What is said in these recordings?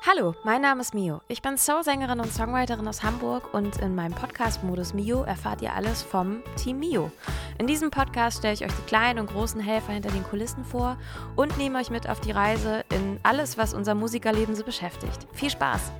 Hallo, mein Name ist Mio. Ich bin Soul-Sängerin und Songwriterin aus Hamburg und in meinem Podcast Modus Mio erfahrt ihr alles vom Team Mio. In diesem Podcast stelle ich euch die kleinen und großen Helfer hinter den Kulissen vor und nehme euch mit auf die Reise in alles, was unser Musikerleben so beschäftigt. Viel Spaß!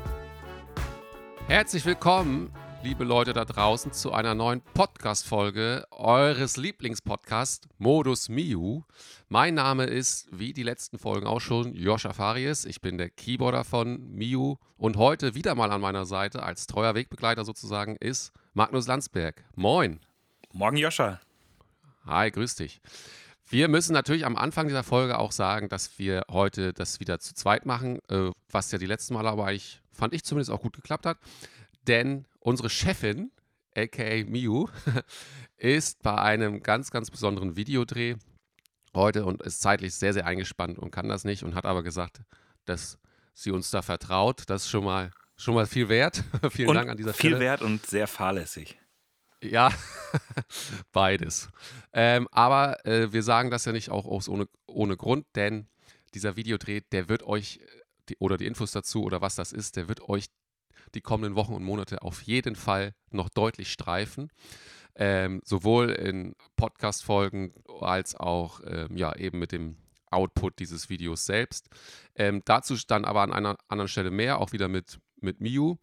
Herzlich willkommen, liebe Leute da draußen, zu einer neuen Podcast-Folge eures Lieblingspodcasts Modus Mio. Mein Name ist, wie die letzten Folgen auch schon, Joscha Farias. Ich bin der Keyboarder von Mio und heute wieder mal an meiner Seite, als treuer Wegbegleiter sozusagen, ist Magnus Landsberg. Moin. Morgen, Joscha. Hi, grüß dich. Wir müssen natürlich am Anfang dieser Folge auch sagen, dass wir heute das wieder zu zweit machen, was ja die letzten Male aber fand ich zumindest auch gut geklappt hat. Denn unsere Chefin, aka Mio, ist bei einem ganz, ganz besonderen Videodreh heute und ist zeitlich sehr, sehr eingespannt und kann das nicht und hat aber gesagt, dass sie uns da vertraut. Das ist schon mal viel wert. Vielen Dank an dieser Stelle. Viel wert und sehr fahrlässig. Ja, beides. Aber wir sagen das ja nicht auch ohne Grund, denn dieser Videodreh, der wird euch, die Infos dazu oder was das ist, der wird euch die kommenden Wochen und Monate auf jeden Fall noch deutlich streifen. Sowohl in Podcast-Folgen als auch eben mit dem Output dieses Videos selbst. Dazu dann aber an einer anderen Stelle mehr, auch wieder mit Mio.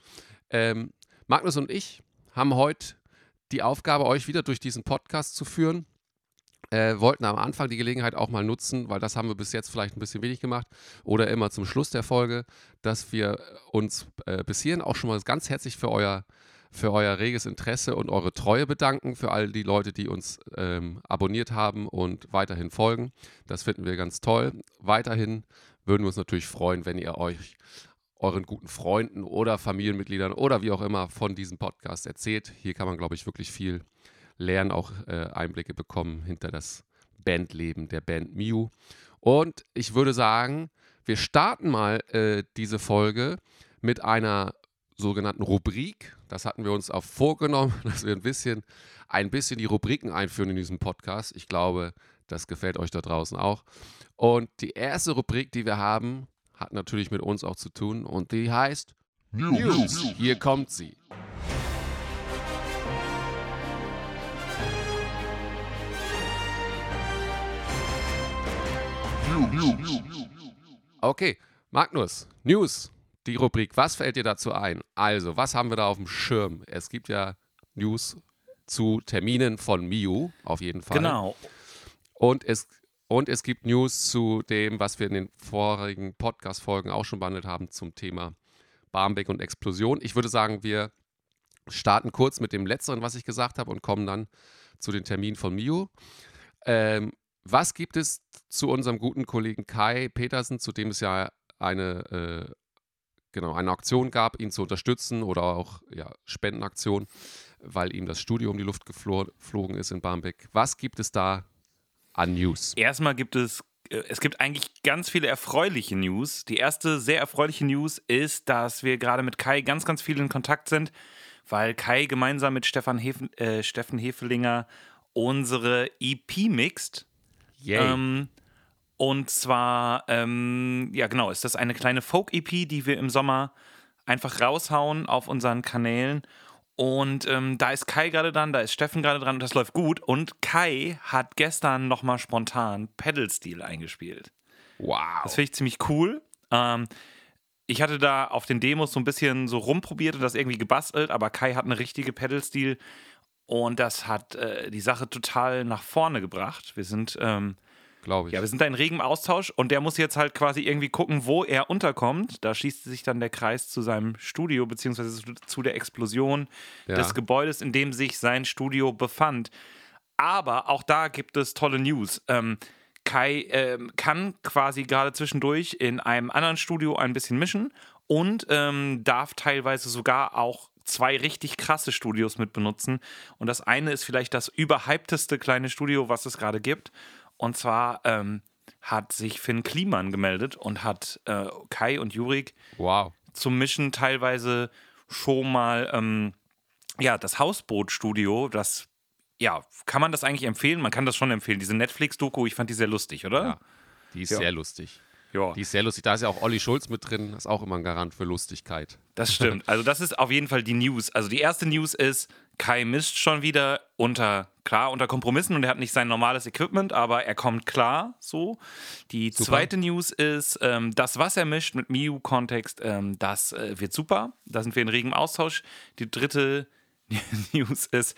Magnus und ich haben heute die Aufgabe, euch wieder durch diesen Podcast zu führen. Wollten am Anfang die Gelegenheit auch mal nutzen, weil das haben wir bis jetzt vielleicht ein bisschen wenig gemacht oder immer zum Schluss der Folge, dass wir uns bis hierhin auch schon mal ganz herzlich für euer reges Interesse und eure Treue bedanken, für all die Leute, die uns abonniert haben und weiterhin folgen. Das finden wir ganz toll. Weiterhin würden wir uns natürlich freuen, wenn ihr euch euren guten Freunden oder Familienmitgliedern oder wie auch immer von diesem Podcast erzählt. Hier kann man, glaube ich, wirklich viel lernen, auch Einblicke bekommen hinter das Bandleben der Band Mio. Und ich würde sagen, wir starten mal diese Folge mit einer sogenannten Rubrik. Das hatten wir uns auch vorgenommen, dass wir ein bisschen die Rubriken einführen in diesem Podcast. Ich glaube, das gefällt euch da draußen auch. Und die erste Rubrik, die wir haben, hat natürlich mit uns auch zu tun und die heißt News. Hier kommt sie. Okay, Magnus, News, die Rubrik, was fällt dir dazu ein? Also, was haben wir da auf dem Schirm? Es gibt ja News zu Terminen von Mio, auf jeden Fall. Genau. Und es gibt News zu dem, was wir in den vorigen Podcast-Folgen auch schon behandelt haben, zum Thema Barmbek und Explosion. Ich würde sagen, wir starten kurz mit dem Letzteren, was ich gesagt habe, und kommen dann zu den Terminen von Mio. Was gibt es zu unserem guten Kollegen Kai Petersen, zu dem es ja eine Aktion gab, ihn zu unterstützen oder auch Spendenaktion, weil ihm das Studio um die Luft geflogen ist in Barmbek. Was gibt es da an News? Erstmal gibt es eigentlich ganz viele erfreuliche News. Die erste sehr erfreuliche News ist, dass wir gerade mit Kai ganz, ganz viel in Kontakt sind, weil Kai gemeinsam mit Steffen Hefelinger unsere EP mixt. Und zwar, ist das eine kleine Folk-EP, die wir im Sommer einfach raushauen auf unseren Kanälen. Und da ist Kai gerade dran, da ist Steffen gerade dran und das läuft gut. Und Kai hat gestern nochmal spontan Pedal-Steel eingespielt. Wow. Das finde ich ziemlich cool. Ich hatte da auf den Demos so ein bisschen so rumprobiert und das irgendwie gebastelt, aber Kai hat eine richtige Pedal-Steel und das hat die Sache total nach vorne gebracht. Wir sind glaube ich. Ja, wir sind da in regem Austausch und der muss jetzt halt quasi irgendwie gucken, wo er unterkommt. Da schließt sich dann der Kreis zu seinem Studio, beziehungsweise zu der Explosion des Gebäudes, in dem sich sein Studio befand. Aber auch da gibt es tolle News. Kai kann quasi gerade zwischendurch in einem anderen Studio ein bisschen mischen und darf teilweise sogar auch 2 richtig krasse Studios mit benutzen. Und das eine ist vielleicht das überhypteste kleine Studio, was es gerade gibt. Und zwar hat sich Finn Kliman gemeldet und hat Kai und Jurik zum Mischen teilweise schon mal das Hausboot-Studio, das kann man das eigentlich empfehlen? Man kann das schon empfehlen. Diese Netflix-Doku, ich fand die sehr lustig, oder? Ja, die ist sehr lustig. Ja. Die ist sehr lustig. Da ist ja auch Olli Schulz mit drin. Das ist auch immer ein Garant für Lustigkeit. Das stimmt. Also das ist auf jeden Fall die News. Also die erste News ist, Kai mischt schon wieder unter Kompromissen und er hat nicht sein normales Equipment, aber er kommt klar so. Die zweite News ist, das, was er mischt mit Miu-Kontext, das wird super. Da sind wir in regem Austausch. Die dritte News ist,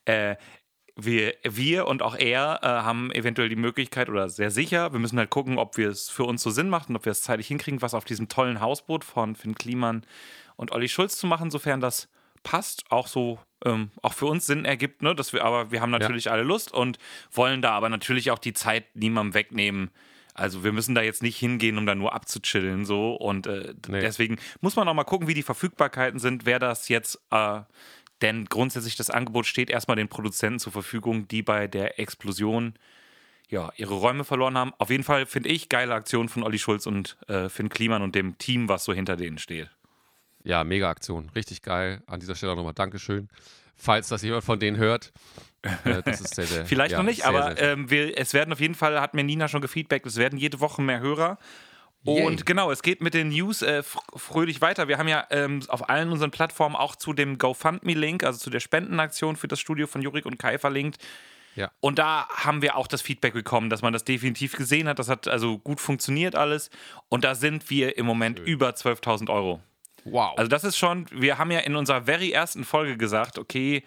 wir und auch er haben eventuell die Möglichkeit oder sehr sicher, wir müssen halt gucken, ob wir es für uns so Sinn macht und ob wir es zeitlich hinkriegen, was auf diesem tollen Hausboot von Finn Kliman und Olli Schulz zu machen, sofern das passt, auch so auch für uns Sinn ergibt, ne? Aber wir haben natürlich alle Lust und wollen da aber natürlich auch die Zeit niemandem wegnehmen. Also wir müssen da jetzt nicht hingehen, um da nur abzuchillen so und deswegen muss man auch mal gucken, wie die Verfügbarkeiten sind, wer das jetzt denn grundsätzlich das Angebot steht erstmal den Produzenten zur Verfügung, die bei der Explosion ihre Räume verloren haben. Auf jeden Fall finde ich geile Aktion von Olli Schulz und Finn Kliman und dem Team, was so hinter denen steht. Ja, mega Aktion. Richtig geil. An dieser Stelle auch nochmal Dankeschön. Falls das jemand von denen hört. Das ist sehr, sehr vielleicht noch nicht, sehr, aber sehr es werden auf jeden Fall, hat mir Nina schon gefeedbackt, es werden jede Woche mehr Hörer. Und genau, es geht mit den News fröhlich weiter. Wir haben ja auf allen unseren Plattformen auch zu dem GoFundMe-Link, also zu der Spendenaktion für das Studio von Jurik und Kai verlinkt. Ja. Und da haben wir auch das Feedback bekommen, dass man das definitiv gesehen hat. Das hat also gut funktioniert alles. Und da sind wir im Moment über 12.000 Euro. Wow. Also das ist schon, wir haben ja in unserer very ersten Folge gesagt, okay,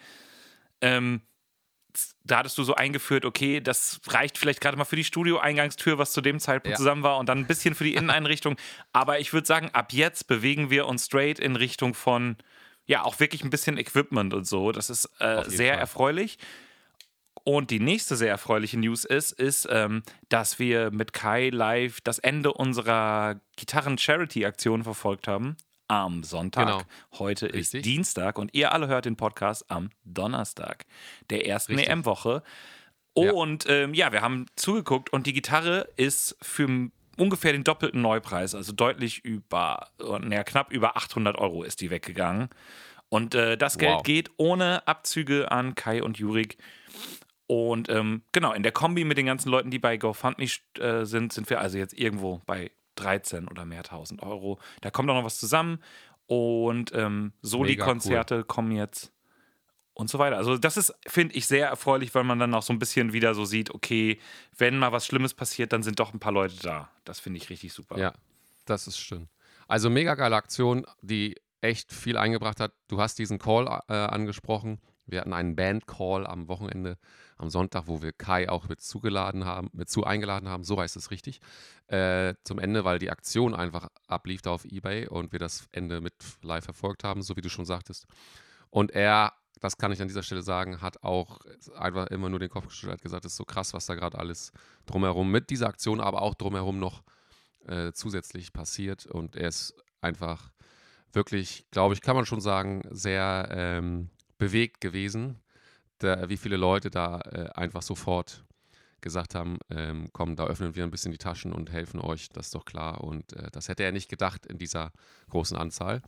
da hattest du so eingeführt, okay, das reicht vielleicht gerade mal für die Studio-Eingangstür, was zu dem Zeitpunkt zusammen war und dann ein bisschen für die Inneneinrichtung. Aber ich würde sagen, ab jetzt bewegen wir uns straight in Richtung von, auch wirklich ein bisschen Equipment und so. Das ist sehr erfreulich. Und die nächste sehr erfreuliche News ist, dass wir mit Kai live das Ende unserer Gitarren-Charity-Aktion verfolgt haben. Am Sonntag. Genau. Heute ist Dienstag und ihr alle hört den Podcast am Donnerstag, der ersten EM-Woche. Und wir haben zugeguckt und die Gitarre ist für ungefähr den doppelten Neupreis, also deutlich knapp über 800 Euro ist die weggegangen. Und das Geld geht ohne Abzüge an Kai und Jurik. Und genau, in der Kombi mit den ganzen Leuten, die bei GoFundMe sind wir also jetzt irgendwo bei 13 oder mehr 1.000 Euro. Da kommt auch noch was zusammen und Soli-Konzerte kommen jetzt und so weiter. Also das ist, finde ich, sehr erfreulich, weil man dann auch so ein bisschen wieder so sieht, okay, wenn mal was Schlimmes passiert, dann sind doch ein paar Leute da. Das finde ich richtig super. Ja, das ist schön. Also mega geile Aktion, die echt viel eingebracht hat. Du hast diesen Call angesprochen. Wir hatten einen Band-Call am Wochenende, am Sonntag, wo wir Kai auch mit eingeladen haben, so heißt es richtig, zum Ende, weil die Aktion einfach ablief da auf eBay und wir das Ende mit live verfolgt haben, so wie du schon sagtest. Und er, das kann ich an dieser Stelle sagen, hat auch einfach immer nur den Kopf geschüttelt, hat gesagt, es ist so krass, was da gerade alles drumherum mit dieser Aktion, aber auch drumherum noch zusätzlich passiert. Und er ist einfach wirklich, glaube ich, kann man schon sagen, sehr bewegt gewesen, wie viele Leute da einfach sofort gesagt haben, komm, da öffnen wir ein bisschen die Taschen und helfen euch, das ist doch klar. Und das hätte er nicht gedacht in dieser großen Anzahl.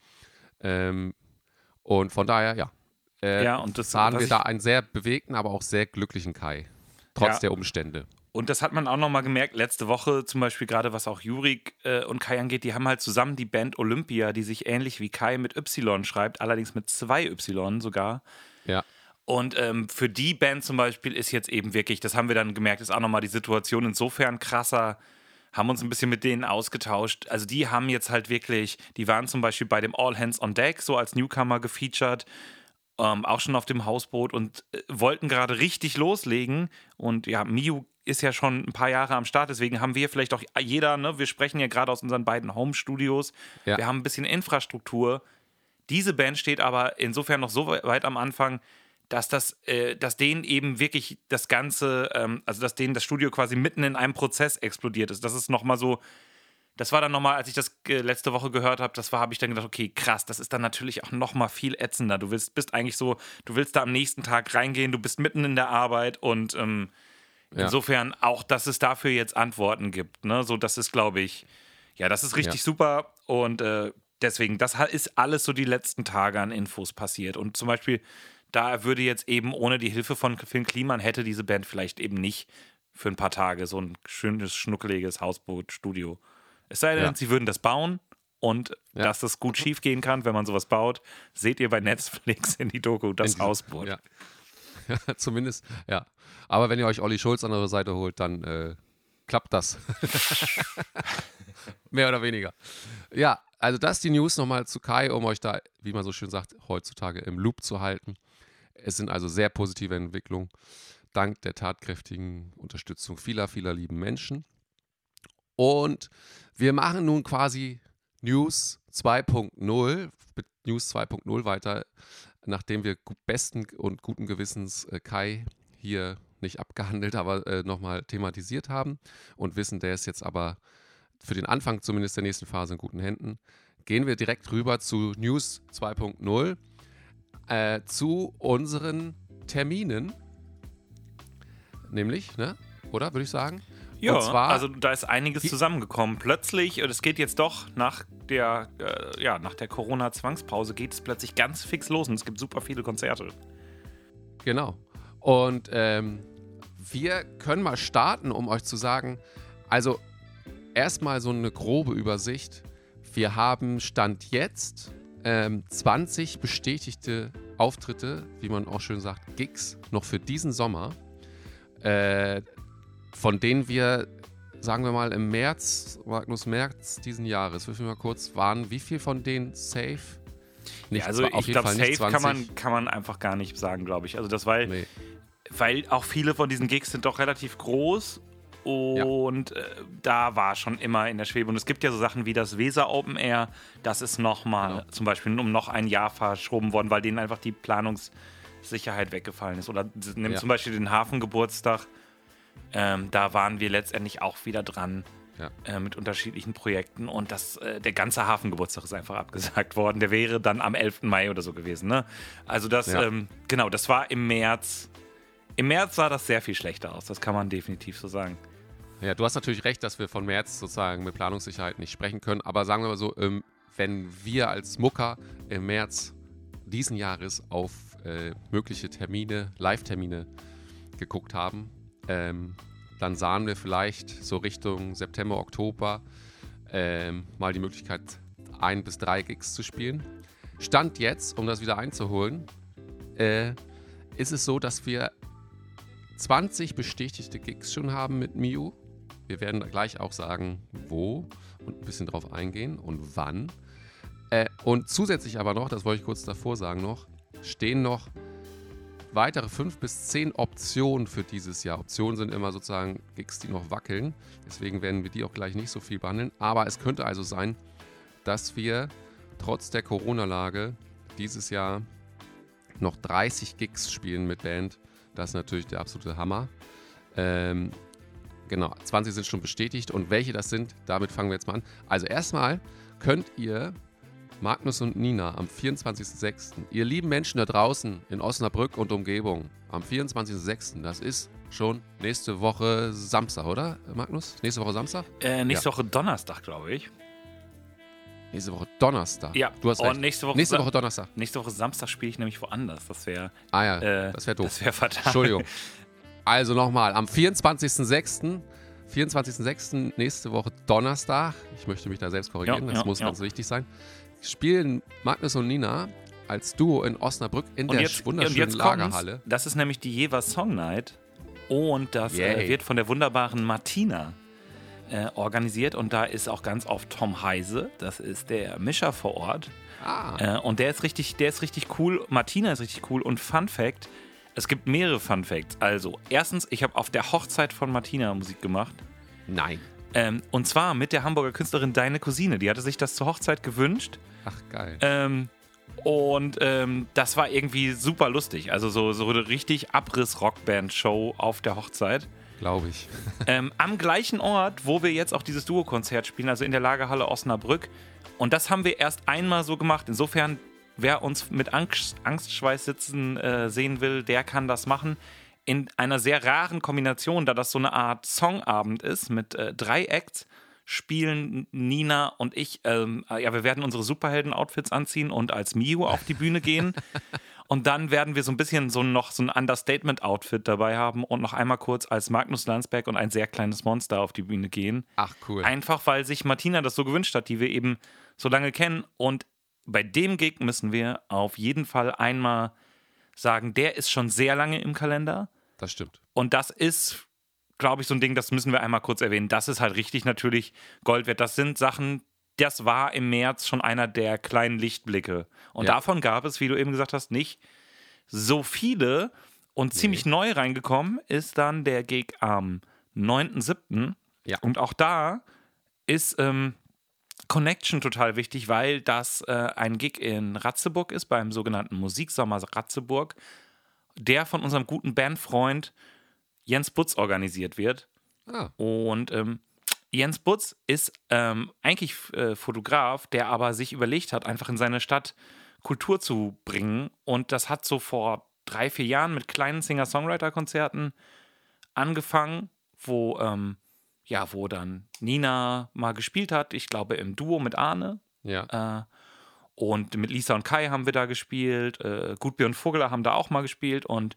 Und von daher, und das sahen wir da einen sehr bewegten, aber auch sehr glücklichen Kai, trotz der Umstände. Und das hat man auch nochmal gemerkt, letzte Woche zum Beispiel gerade, was auch Jurik und Kai angeht, die haben halt zusammen die Band Olympia, die sich ähnlich wie Kai mit Y schreibt, allerdings mit 2 Y sogar. Ja. Und für die Band zum Beispiel ist jetzt eben wirklich, das haben wir dann gemerkt, ist auch nochmal die Situation insofern krasser, haben uns ein bisschen mit denen ausgetauscht. Also die haben jetzt halt wirklich, die waren zum Beispiel bei dem All Hands on Deck so als Newcomer gefeatured, auch schon auf dem Hausboot und wollten gerade richtig loslegen. Und ja, Miu ist ja schon ein paar Jahre am Start, deswegen haben wir vielleicht auch jeder, ne, wir sprechen ja gerade aus unseren beiden Home-Studios, wir haben ein bisschen Infrastruktur. Diese Band steht aber insofern noch so weit am Anfang, dass denen eben wirklich das Ganze, also dass denen das Studio quasi mitten in einem Prozess explodiert ist. Das ist nochmal so, das war dann nochmal, als ich das letzte Woche gehört habe, habe ich dann gedacht, okay, krass, das ist dann natürlich auch nochmal viel ätzender. Du willst da am nächsten Tag reingehen, du bist mitten in der Arbeit und insofern auch, dass es dafür jetzt Antworten gibt. Ne? So, das ist, glaube ich, das ist richtig super und deswegen, das ist alles so die letzten Tage an Infos passiert. Und zum Beispiel, da würde jetzt eben ohne die Hilfe von Finn Kliman hätte diese Band vielleicht eben nicht für ein paar Tage so ein schönes, schnuckeliges Hausboot-Studio Es sei denn, sie würden das bauen und dass das gut schief gehen kann, wenn man sowas baut, seht ihr bei Netflix in die Doku das Hausboot. Ja. Ja, zumindest, ja. Aber wenn ihr euch Olli Schulz an eure Seite holt, dann klappt das. Mehr oder weniger. Ja, also das ist die News nochmal zu Kai, um euch da, wie man so schön sagt, heutzutage im Loop zu halten. Es sind also sehr positive Entwicklungen, dank der tatkräftigen Unterstützung vieler, vieler lieben Menschen. Und wir machen nun quasi News 2.0, mit News 2.0 weiter, nachdem wir besten und guten Gewissens Kai hier nicht abgehandelt, aber nochmal thematisiert haben und wissen, der ist jetzt aber für den Anfang zumindest der nächsten Phase in guten Händen, gehen wir direkt rüber zu News 2.0, zu unseren Terminen, nämlich, ne? Oder, würde ich sagen? Ja, und zwar, also da ist einiges zusammengekommen. Plötzlich, und es geht jetzt doch nach der Corona-Zwangspause, geht es plötzlich ganz fix los und es gibt super viele Konzerte. Genau. Und wir können mal starten, um euch zu sagen, also erstmal so eine grobe Übersicht. Wir haben Stand jetzt 20 bestätigte Auftritte, wie man auch schön sagt, Gigs, noch für diesen Sommer. Von denen wir, sagen wir mal, im März diesen Jahres, wie viel mal kurz, waren wie viel von denen safe? Nicht, also ich glaube, safe kann man einfach gar nicht sagen, glaube ich. Also das, weil auch viele von diesen Gigs sind doch relativ groß und da war schon immer in der Schwebe. Und es gibt ja so Sachen wie das Weser Open Air, das ist nochmal zum Beispiel um noch ein Jahr verschoben worden, weil denen einfach die Planungssicherheit weggefallen ist. Oder nimm zum Beispiel den Hafengeburtstag. Da waren wir letztendlich auch wieder dran mit unterschiedlichen Projekten und der ganze Hafengeburtstag ist einfach abgesagt worden. Der wäre dann am 11. Mai oder so gewesen. Ne? Also das war im März. Im März sah das sehr viel schlechter aus, das kann man definitiv so sagen. Ja, du hast natürlich recht, dass wir von März sozusagen mit Planungssicherheit nicht sprechen können, aber sagen wir mal so, wenn wir als Mucker im März diesen Jahres auf mögliche Termine, Live-Termine geguckt haben, dann sahen wir vielleicht so Richtung September, Oktober mal die Möglichkeit, 1 bis 3 Gigs zu spielen. Stand jetzt, um das wieder einzuholen, ist es so, dass wir 20 bestätigte Gigs schon haben mit Mio. Wir werden gleich auch sagen, wo und ein bisschen drauf eingehen und wann. Und zusätzlich aber noch, das wollte ich kurz davor sagen noch, stehen noch weitere 5 bis 10 Optionen für dieses Jahr. Optionen sind immer sozusagen Gigs, die noch wackeln. Deswegen werden wir die auch gleich nicht so viel behandeln. Aber es könnte also sein, dass wir trotz der Corona-Lage dieses Jahr noch 30 Gigs spielen mit Band. Das ist natürlich der absolute Hammer. Genau, 20 sind schon bestätigt. Und welche das sind, damit fangen wir jetzt mal an. Also erstmal könnt ihr Magnus und Nina am 24.06. Ihr lieben Menschen da draußen in Osnabrück und Umgebung, am 24.06., das ist schon nächste Woche Samstag, oder Magnus? Nächste Woche Samstag? Nächste Woche Donnerstag, glaube ich. Nächste Woche Donnerstag? Ja. Du hast recht. Und nächste Woche Donnerstag. Nächste Woche Samstag spiele ich nämlich woanders. Das wäre... das wäre doof. Das wäre fatal. Entschuldigung. Also nochmal, am 24.06. Nächste Woche Donnerstag, ich möchte mich da selbst korrigieren, das muss ganz wichtig sein, spielen Magnus und Nina als Duo in Osnabrück in der wunderschönen Lagerhalle. Das ist nämlich die Jever Song Night und das wird von der wunderbaren Martina organisiert und da ist auch ganz oft Tom Heise, das ist der Mischer vor Ort. Und der ist richtig cool, Martina ist richtig cool und Fun Fact, es gibt mehrere Fun Facts. Also, erstens, ich habe auf der Hochzeit von Martina Musik gemacht. Nein. Und zwar mit der Hamburger Künstlerin Deine Cousine. Die hatte sich das zur Hochzeit gewünscht. Ach, geil. Das war irgendwie super lustig. Also so eine richtig Abriss-Rockband-Show auf der Hochzeit. Glaube ich. Am gleichen Ort, wo wir jetzt auch dieses Duo-Konzert spielen, also in der Lagerhalle Osnabrück. Und das haben wir erst einmal so gemacht. Insofern, wer uns mit Angstschweiß sitzen sehen will, der kann das machen. In einer sehr raren Kombination, da das so eine Art Songabend ist mit 3 Acts, spielen Nina und ich, wir werden unsere Superhelden-Outfits anziehen und als Mio auf die Bühne gehen. Und dann werden wir so ein bisschen noch so ein Understatement-Outfit dabei haben und noch einmal kurz als Magnus Landsberg und ein sehr kleines Monster auf die Bühne gehen. Ach, cool. Einfach, weil sich Martina das so gewünscht hat, die wir eben so lange kennen. Und bei dem Gig müssen wir auf jeden Fall einmal sagen, der ist schon sehr lange im Kalender. Das stimmt. Und das ist, glaube ich, so ein Ding, das müssen wir einmal kurz erwähnen. Das ist halt richtig natürlich Gold wert. Das sind Sachen, das war im März schon einer der kleinen Lichtblicke. Und davon gab es, wie du eben gesagt hast, nicht so viele. Und ziemlich neu reingekommen ist dann der Gig am 9.7. Ja. Und auch da ist Connection total wichtig, weil das ein Gig in Ratzeburg ist, beim sogenannten Musiksommer Ratzeburg, der von unserem guten Bandfreund Jens Butz organisiert wird. Ah. Und Jens Butz ist eigentlich Fotograf, der aber sich überlegt hat, einfach in seine Stadt Kultur zu bringen. Und das hat so vor 3-4 Jahren mit kleinen Singer-Songwriter-Konzerten angefangen, wo dann Nina mal gespielt hat. Ich glaube im Duo mit Arne. Ja. Und mit Lisa und Kai haben wir da gespielt. Gutbjörn Vogler haben da auch mal gespielt. Und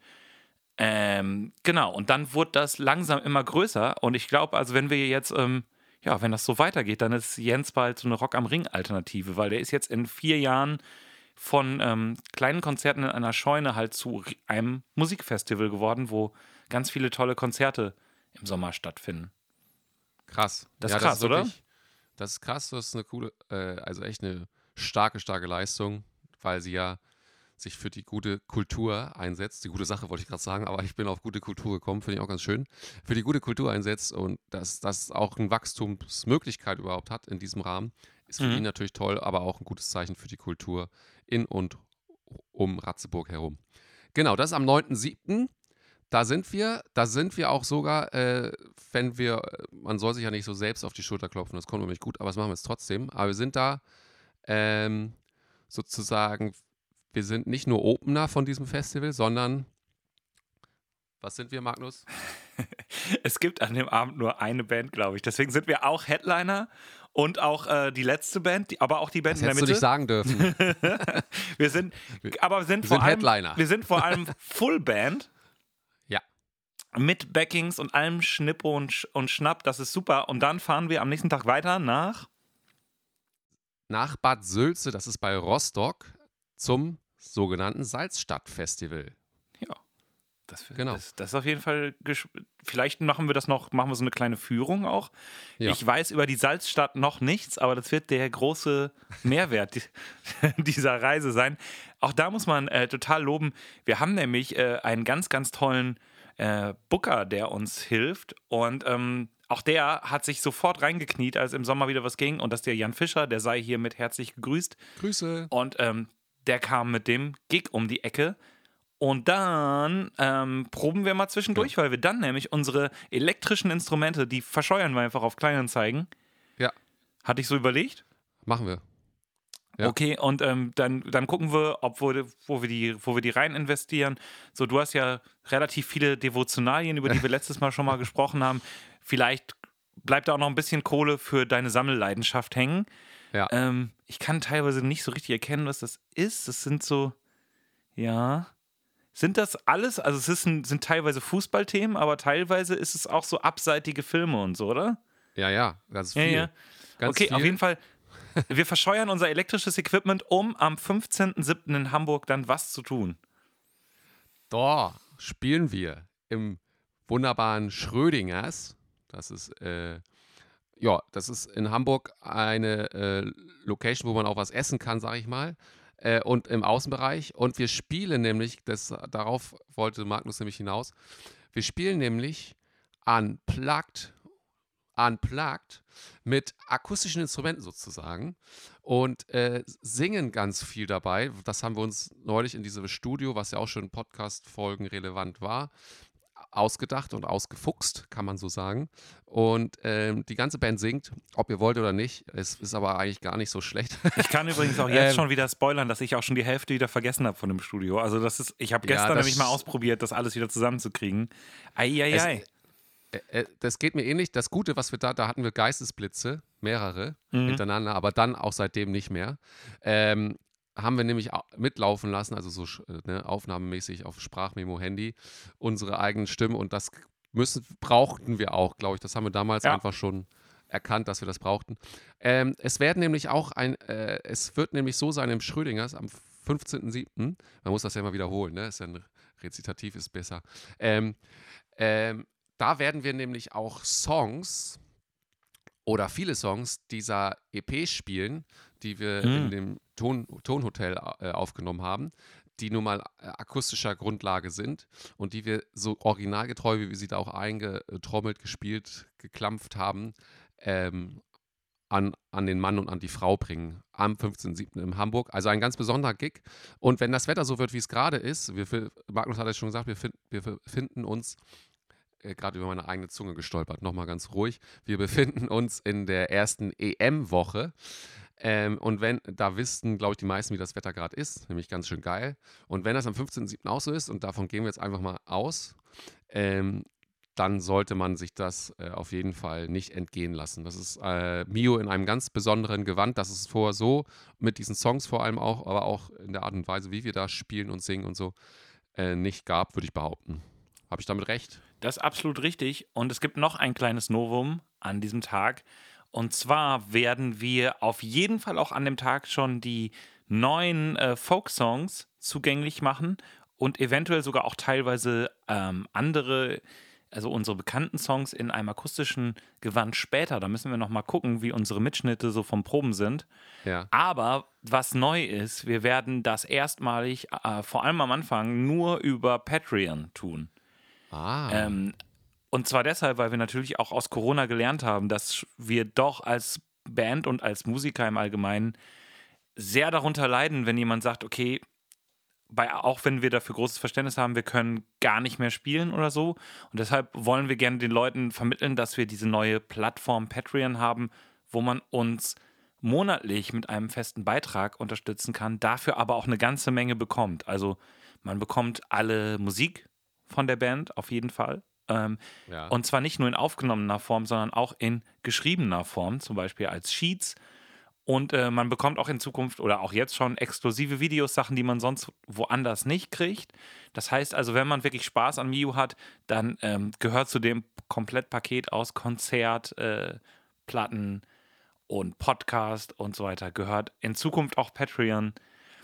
genau, und dann wurde das langsam immer größer. Und ich glaube, also wenn wir jetzt, wenn das so weitergeht, dann ist Jens bald so eine Rock am Ring-Alternative, weil der ist jetzt in 4 Jahren von kleinen Konzerten in einer Scheune halt zu einem Musikfestival geworden, wo ganz viele tolle Konzerte im Sommer stattfinden. Krass. Das ist krass, oder? Das ist krass, das ist eine coole, also echt eine starke Leistung, weil sie ja sich für die gute Kultur einsetzt. Die gute Sache wollte ich gerade sagen, aber ich bin auf gute Kultur gekommen, finde ich auch ganz schön. Für die gute Kultur einsetzt und dass das auch eine Wachstumsmöglichkeit überhaupt hat in diesem Rahmen, ist für ihn natürlich toll, aber auch ein gutes Zeichen für die Kultur in und um Ratzeburg herum. Genau, das ist am 9.7. Da sind wir auch sogar, man soll sich ja nicht so selbst auf die Schulter klopfen, das kommt nämlich gut, aber das machen wir jetzt trotzdem. Aber wir sind da sozusagen, wir sind nicht nur Opener von diesem Festival, sondern, was sind wir, Magnus? Es gibt an dem Abend nur eine Band, glaube ich. Deswegen sind wir auch Headliner und auch die letzte Band, aber auch die Band Das in der hättest Mitte. du nicht sagen dürfen. wir sind Headliner. Wir sind vor allem Fullband. Ja. Mit Backings und allem Schnipp und Schnapp. Das ist super. Und dann fahren wir am nächsten Tag weiter nach Bad Sülze, das ist bei Rostock, zum sogenannten Salzstadt-Festival. Ja, genau. Das ist auf jeden Fall, vielleicht machen wir so eine kleine Führung auch. Ja. Ich weiß über die Salzstadt noch nichts, aber das wird der große Mehrwert dieser Reise sein. Auch da muss man total loben. Wir haben nämlich einen ganz, ganz tollen Booker, der uns hilft und auch der hat sich sofort reingekniet, als im Sommer wieder was ging und das ist der Jan Fischer, der sei hiermit herzlich gegrüßt. Grüße. Und der kam mit dem Gig um die Ecke. Und dann proben wir mal zwischendurch, weil wir dann nämlich unsere elektrischen Instrumente, die verscheuern wir einfach auf Kleinanzeigen. Ja. Hatte ich so überlegt? Machen wir. Ja. Okay, und dann gucken wir, wo wir die rein investieren. So, du hast ja relativ viele Devotionalien, über die wir letztes Mal schon mal gesprochen haben. Vielleicht bleibt da auch noch ein bisschen Kohle für deine Sammelleidenschaft hängen. Ja. Ich kann teilweise nicht so richtig erkennen, was das ist. Das sind so, ja. Sind das alles, also sind teilweise Fußballthemen, aber teilweise ist es auch so abseitige Filme und so, oder? Ja, das ist viel. Ja. Ganz okay, viel. auf jeden Fall, wir verscheuern unser elektrisches Equipment, um am 15.07. in Hamburg dann was zu tun. Da spielen wir im wunderbaren Schrödingers. Das ist in Hamburg eine Location, wo man auch was essen kann, sag ich mal. Und im Außenbereich. Und wir spielen nämlich, darauf wollte Magnus nämlich hinaus, wir spielen nämlich unplugged mit akustischen Instrumenten sozusagen und singen ganz viel dabei. Das haben wir uns neulich in diesem Studio, was ja auch schon in Podcast-Folgen relevant war, ausgedacht und ausgefuchst, kann man so sagen. Und die ganze Band singt, ob ihr wollt oder nicht. Es ist aber eigentlich gar nicht so schlecht. Ich kann übrigens auch jetzt schon wieder spoilern, dass ich auch schon die Hälfte wieder vergessen habe von dem Studio. Also ich habe gestern nämlich mal ausprobiert, das alles wieder zusammenzukriegen. Eieiei. Das geht mir ähnlich. Das Gute, was wir da hatten wir Geistesblitze, mehrere hintereinander, aber dann auch seitdem nicht mehr. haben wir nämlich mitlaufen lassen, also so aufnahmemäßig auf Sprachmemo-Handy, unsere eigenen Stimmen und das brauchten wir auch, glaube ich. Das haben wir damals einfach schon erkannt, dass wir das brauchten. Es wird nämlich so sein im Schrödingers am 15.07. Man muss das ja immer wiederholen, ne? Ist ja ein Rezitativ, ist besser. Da werden wir nämlich auch Songs oder viele Songs dieser EP spielen, die wir in dem Tonhotel aufgenommen haben, die nun mal akustischer Grundlage sind und die wir so originalgetreu, wie wir sie da auch eingetrommelt, gespielt, geklampft haben, an den Mann und an die Frau bringen am 15.07. in Hamburg. Also ein ganz besonderer Gig. Und wenn das Wetter so wird, wie es gerade ist, Magnus hat es schon gesagt, wir befinden uns, gerade über meine eigene Zunge gestolpert, nochmal ganz ruhig, wir befinden uns in der ersten EM-Woche. Und da wissen, glaube ich, die meisten, wie das Wetter gerade ist, nämlich ganz schön geil. Und wenn das am 15.07. auch so ist, und davon gehen wir jetzt einfach mal aus, dann sollte man sich das auf jeden Fall nicht entgehen lassen. Das ist Mio in einem ganz besonderen Gewand. Das ist vorher so, mit diesen Songs vor allem auch, aber auch in der Art und Weise, wie wir da spielen und singen und so, nicht gab, würde ich behaupten. Habe ich damit recht? Das ist absolut richtig. Und es gibt noch ein kleines Novum an diesem Tag. Und zwar werden wir auf jeden Fall auch an dem Tag schon die neuen Folk-Songs zugänglich machen und eventuell sogar auch teilweise andere, also unsere bekannten Songs in einem akustischen Gewand später. Da müssen wir noch mal gucken, wie unsere Mitschnitte so vom Proben sind. Ja. Aber was neu ist, wir werden das erstmalig, vor allem am Anfang, nur über Patreon tun. Und zwar deshalb, weil wir natürlich auch aus Corona gelernt haben, dass wir doch als Band und als Musiker im Allgemeinen sehr darunter leiden, wenn jemand sagt, okay, auch wenn wir dafür großes Verständnis haben, wir können gar nicht mehr spielen oder so. Und deshalb wollen wir gerne den Leuten vermitteln, dass wir diese neue Plattform Patreon haben, wo man uns monatlich mit einem festen Beitrag unterstützen kann, dafür aber auch eine ganze Menge bekommt. Also man bekommt alle Musik von der Band auf jeden Fall. Und zwar nicht nur in aufgenommener Form, sondern auch in geschriebener Form, zum Beispiel als Sheets. Und man bekommt auch in Zukunft oder auch jetzt schon exklusive Videos, Sachen, die man sonst woanders nicht kriegt. Das heißt also, wenn man wirklich Spaß an Mio hat, dann gehört zu dem Komplettpaket aus Konzert, Platten und Podcast und so weiter, gehört in Zukunft auch Patreon.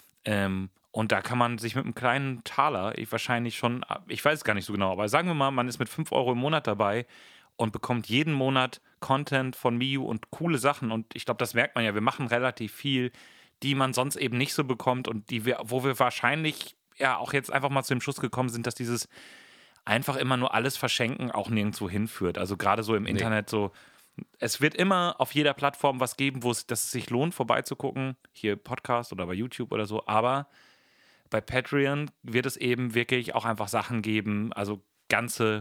Und da kann man sich mit einem kleinen Taler, ich weiß es gar nicht so genau, aber sagen wir mal, man ist mit 5 Euro im Monat dabei und bekommt jeden Monat Content von Mio und coole Sachen. Und ich glaube, das merkt man ja, wir machen relativ viel, die man sonst eben nicht so bekommt und wo wir wahrscheinlich ja auch jetzt einfach mal zu dem Schluss gekommen sind, dass dieses einfach immer nur alles verschenken auch nirgendwo hinführt. Also gerade so im Internet so, es wird immer auf jeder Plattform was geben, dass es sich lohnt, vorbeizugucken, hier Podcast oder bei YouTube oder so, aber bei Patreon wird es eben wirklich auch einfach Sachen geben, also ganze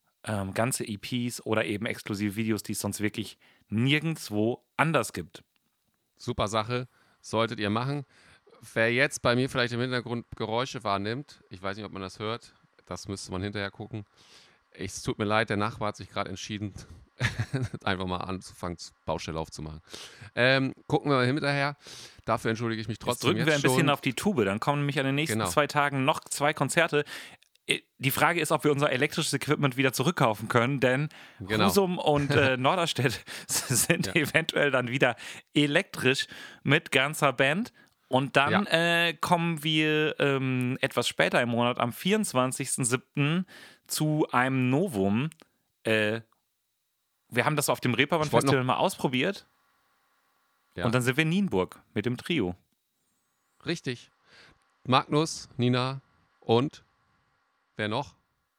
EPs oder eben exklusive Videos, die es sonst wirklich nirgendwo anders gibt. Super Sache, solltet ihr machen. Wer jetzt bei mir vielleicht im Hintergrund Geräusche wahrnimmt, ich weiß nicht, ob man das hört, das müsste man hinterher gucken. Es tut mir leid, der Nachbar hat sich gerade entschieden, einfach mal anzufangen, Baustelle aufzumachen. Gucken wir mal hinterher. Dafür entschuldige ich mich trotzdem. Jetzt drücken wir ein bisschen auf die Tube, dann kommen nämlich an den nächsten 2 Tagen noch 2 Konzerte. Die Frage ist, ob wir unser elektrisches Equipment wieder zurückkaufen können, denn Husum und Norderstedt sind eventuell dann wieder elektrisch mit ganzer Band. Und dann kommen wir etwas später im Monat, am 24.07. zu einem Novum. Wir haben das auf dem Reeperbahn-Festival mal ausprobiert. Ja. Und dann sind wir in Nienburg mit dem Trio. Richtig. Magnus, Nina und wer noch?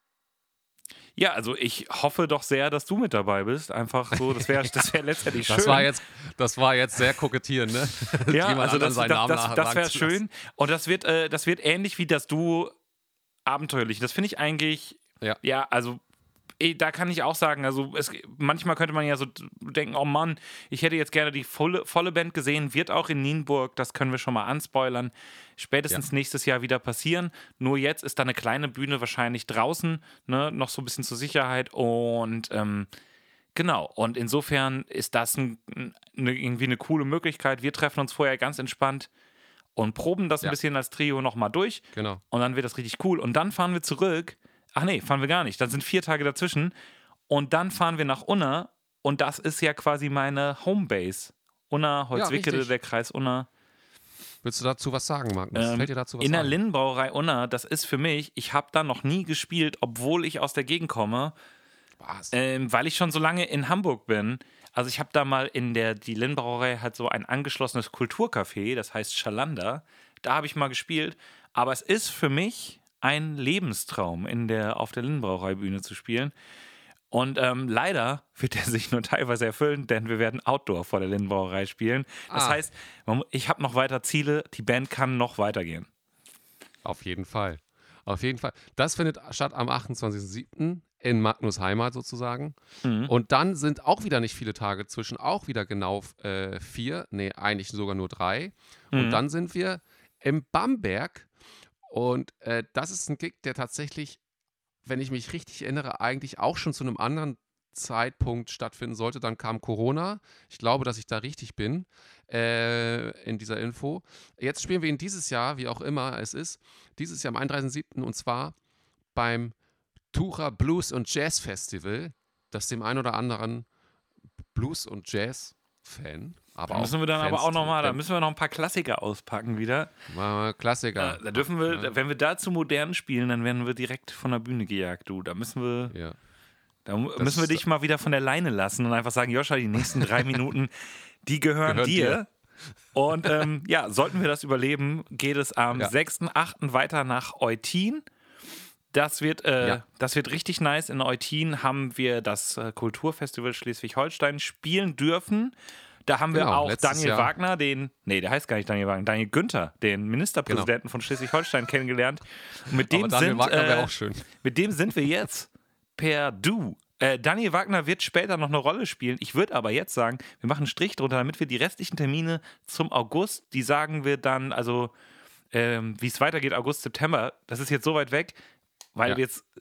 Ja, also ich hoffe doch sehr, dass du mit dabei bist. Einfach so, das wäre letztendlich schön. Das war jetzt sehr kokettieren, ne? Ja, also das wäre schön. Und das wird ähnlich wie das Duo abenteuerlich. Das finde ich eigentlich, ja, also da kann ich auch sagen, also manchmal könnte man ja so denken, oh Mann, ich hätte jetzt gerne die volle Band gesehen, wird auch in Nienburg, das können wir schon mal anspoilern, spätestens nächstes Jahr wieder passieren. Nur jetzt ist da eine kleine Bühne wahrscheinlich draußen, ne, noch so ein bisschen zur Sicherheit und genau, und insofern ist das irgendwie eine coole Möglichkeit. Wir treffen uns vorher ganz entspannt und proben das ein bisschen als Trio nochmal durch. Genau. Und dann wird das richtig cool. Und dann fahren wir zurück. Ach nee, fahren wir gar nicht. Dann sind 4 Tage dazwischen. Und dann fahren wir nach Unna. Und das ist ja quasi meine Homebase. Unna, Holzwickede, der Kreis Unna. Willst du dazu was sagen, Magnus? Fällt dir dazu was in der ein? Linnenbrauerei Unna, das ist für mich, ich habe da noch nie gespielt, obwohl ich aus der Gegend komme, weil ich schon so lange in Hamburg bin. Also ich habe da mal die Linnenbrauerei hat so ein angeschlossenes Kulturcafé, das heißt Schalander. Da habe ich mal gespielt. Aber es ist für mich ein Lebenstraum, auf der Linnenbrauerei-Bühne zu spielen. Und leider wird der sich nur teilweise erfüllen, denn wir werden Outdoor vor der Linnenbrauerei spielen. Das heißt, ich habe noch weiter Ziele, die Band kann noch weitergehen. Auf jeden Fall. Auf jeden Fall. Das findet statt am 28.07. in Magnus Heimat sozusagen. Und dann sind auch wieder nicht viele Tage zwischen, auch wieder genau 4, nee, eigentlich sogar nur 3. Und dann sind wir im Bamberg. Und das ist ein Gig, der tatsächlich, wenn ich mich richtig erinnere, eigentlich auch schon zu einem anderen Zeitpunkt stattfinden sollte. Dann kam Corona. Ich glaube, dass ich da richtig bin in dieser Info. Jetzt spielen wir ihn dieses Jahr, wie auch immer es ist, dieses Jahr am 31.07. und zwar beim Tucher Blues und Jazz Festival, das dem einen oder anderen Blues- und Jazz-Fan, aber da müssen wir dann aber auch nochmal, da müssen wir noch ein paar Klassiker auspacken wieder. Klassiker. Da dürfen wir, wenn wir da zu modern spielen, dann werden wir direkt von der Bühne gejagt, du. Da müssen wir, müssen wir dich mal wieder von der Leine lassen und einfach sagen, Joscha, die nächsten 3 Minuten, die gehören dir. Und sollten wir das überleben, geht es am 6.8. weiter nach Eutin. Das wird richtig nice. In Eutin haben wir das Kulturfestival Schleswig-Holstein spielen dürfen. Da haben wir auch Daniel Wagner, der heißt gar nicht Daniel Wagner, Daniel Günther, den Ministerpräsidenten von Schleswig-Holstein kennengelernt. Und mit dem mit dem sind wir jetzt per Du. Daniel Wagner wird später noch eine Rolle spielen. Ich würde aber jetzt sagen, wir machen einen Strich drunter, damit wir die restlichen Termine zum August, die sagen wir dann, also wie es weitergeht, August, September, das ist jetzt so weit weg, weil wir jetzt,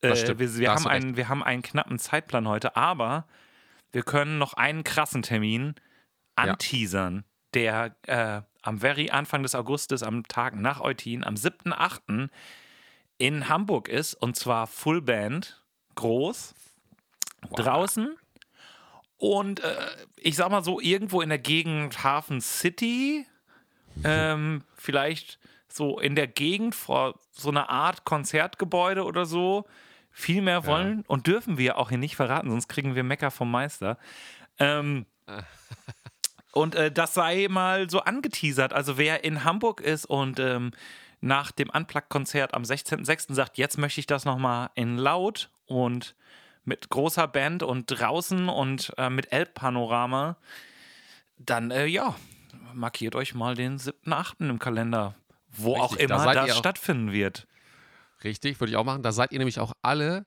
wir haben einen knappen Zeitplan heute, aber wir können noch einen krassen Termin anteasern, der am very Anfang des Augustes, am Tag nach Eutin, am 7.8. in Hamburg ist, und zwar Fullband, groß, draußen und ich sag mal so, irgendwo in der Gegend Hafen City, vielleicht so in der Gegend vor so einer Art Konzertgebäude oder so. Viel mehr wollen und dürfen wir auch hier nicht verraten, sonst kriegen wir Mecker vom Meister. Und das sei mal so angeteasert. Also wer in Hamburg ist und nach dem Unplugged-Konzert am 16.06. sagt, jetzt möchte ich das nochmal in laut und mit großer Band und draußen und mit Elbpanorama, dann markiert euch mal den 7.8. im Kalender, wo auch immer das stattfinden wird. Richtig, würde ich auch machen. Da seid ihr nämlich auch alle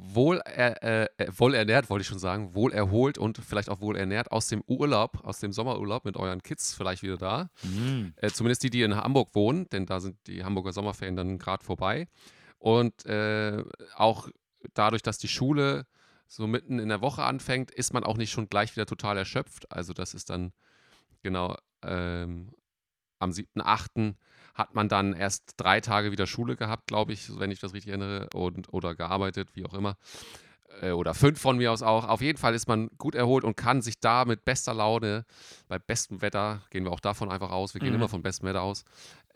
wohlernährt, wollte ich schon sagen, wohlerholt und vielleicht auch wohlernährt aus dem Urlaub, aus dem Sommerurlaub mit euren Kids vielleicht wieder da. Zumindest die in Hamburg wohnen, denn da sind die Hamburger Sommerferien dann gerade vorbei. Und auch dadurch, dass die Schule so mitten in der Woche anfängt, ist man auch nicht schon gleich wieder total erschöpft. Also das ist dann genau am 7.8. hat man dann erst 3 Tage wieder Schule gehabt, glaube ich, wenn ich das richtig erinnere, oder gearbeitet, wie auch immer. Oder 5 von mir aus auch. Auf jeden Fall ist man gut erholt und kann sich da mit bester Laune, bei bestem Wetter, gehen wir auch davon einfach aus, wir gehen immer von bestem Wetter aus,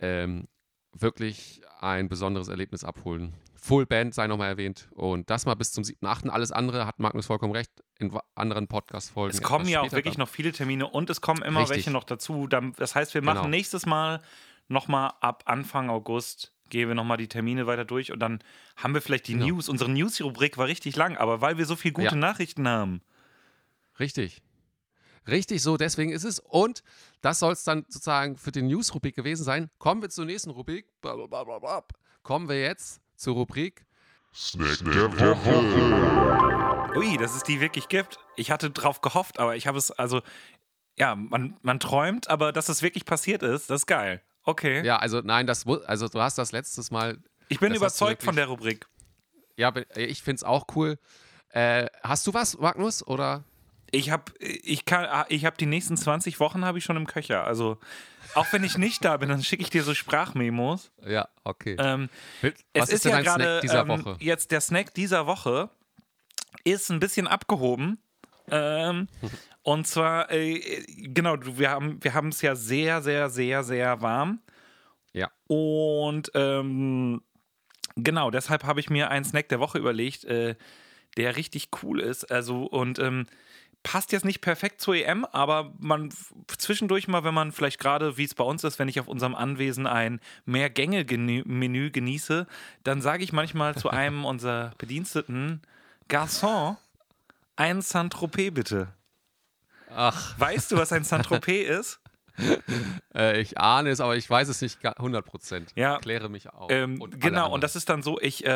wirklich ein besonderes Erlebnis abholen. Full Band sei nochmal erwähnt und das mal bis zum 7.8. Alles andere hat Magnus vollkommen recht, in anderen Podcast-Folgen. Es kommen ja auch wirklich noch viele Termine und es kommen immer welche noch dazu. Das heißt, wir machen nächstes Mal nochmal ab Anfang August, gehen wir nochmal die Termine weiter durch und dann haben wir vielleicht die News. Unsere News-Rubrik war richtig lang, aber weil wir so viele gute Nachrichten haben. Richtig so, deswegen ist es. Und das soll es dann sozusagen für die News-Rubrik gewesen sein. Kommen wir zur nächsten Rubrik. Kommen wir jetzt zur Rubrik Snack der Woche. Ui, dass es die wirklich gibt. Ich hatte drauf gehofft, aber ich habe es, man träumt, aber dass es wirklich passiert ist, das ist geil. Okay. Ja, also nein, du hast das letztes Mal. Ich bin überzeugt von der Rubrik. Ja, ich finde es auch cool. Hast du was, Magnus, oder? Ich habe die nächsten 20 Wochen habe ich schon im Köcher. Also auch wenn ich nicht da bin, dann schicke ich dir so Sprachmemos. Ja, okay. Es ist ja dein Snack gerade dieser Woche? Jetzt der Snack dieser Woche ist ein bisschen abgehoben. Und zwar, genau, wir haben es ja sehr, sehr, sehr, sehr warm. Ja. Und genau, deshalb habe ich mir einen Snack der Woche überlegt, der richtig cool ist. Also und passt jetzt nicht perfekt zur EM, aber man zwischendurch mal, wenn man vielleicht gerade, wie es bei uns ist, wenn ich auf unserem Anwesen ein Mehrgänge-Menü genieße, dann sage ich manchmal zu einem unserer Bediensteten, Garçon, ein Saint-Tropez bitte. Ach. Weißt du, was ein Saint-Tropez ist? Ich ahne es, aber ich weiß es nicht 100%. Ja, Kläre mich auf. Genau, und das ist dann so, ich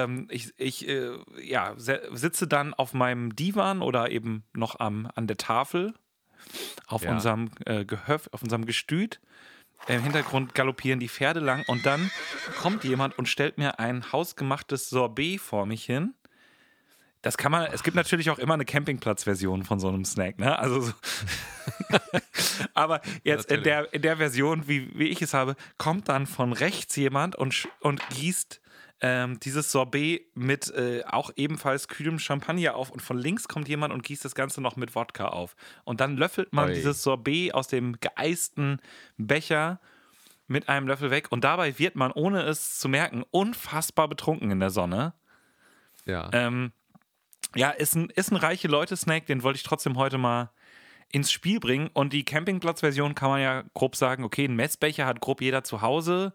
sitze dann auf meinem Divan oder eben noch an der Tafel auf unserem auf unserem Gestüt. Im Hintergrund galoppieren die Pferde lang und dann kommt jemand und stellt mir ein hausgemachtes Sorbet vor mich hin. Das kann man, es gibt natürlich auch immer eine Campingplatz-Version von so einem Snack, ne? Also so. Aber jetzt in der Version, wie ich es habe, kommt dann von rechts jemand und gießt dieses Sorbet mit auch ebenfalls kühlem Champagner auf und von links kommt jemand und gießt das Ganze noch mit Wodka auf. Und dann löffelt man dieses Sorbet aus dem geeisten Becher mit einem Löffel weg und dabei wird man, ohne es zu merken, unfassbar betrunken in der Sonne. Ja. Ja, ist ein reiche Leute-Snack, den wollte ich trotzdem heute mal ins Spiel bringen. Und die Campingplatz-Version kann man ja grob sagen, okay, ein Messbecher hat grob jeder zu Hause.